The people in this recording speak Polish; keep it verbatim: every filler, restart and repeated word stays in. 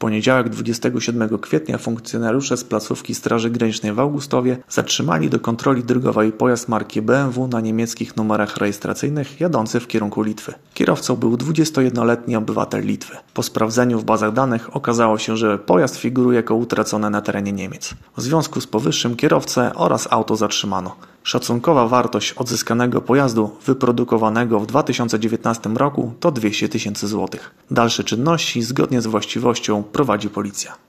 poniedziałek dwudziestego siódmego kwietnia funkcjonariusze z placówki Straży Granicznej w Augustowie zatrzymali do kontroli drogowej pojazd marki B M W na niemieckich numerach rejestracyjnych jadący w kierunku Litwy. Kierowcą był dwudziestojednoletni obywatel Litwy. Po sprawdzeniu w bazach danych okazało się, że pojazd figuruje jako utracony na terenie Niemiec. W związku z powyższym kierowcę oraz auto zatrzymano. Szacunkowa wartość odzyskanego pojazdu wyprodukowanego w dwa tysiące dziewiętnastym roku to dwieście tysięcy złotych. Dalsze czynności zgodnie z właściwością prowadzi policja.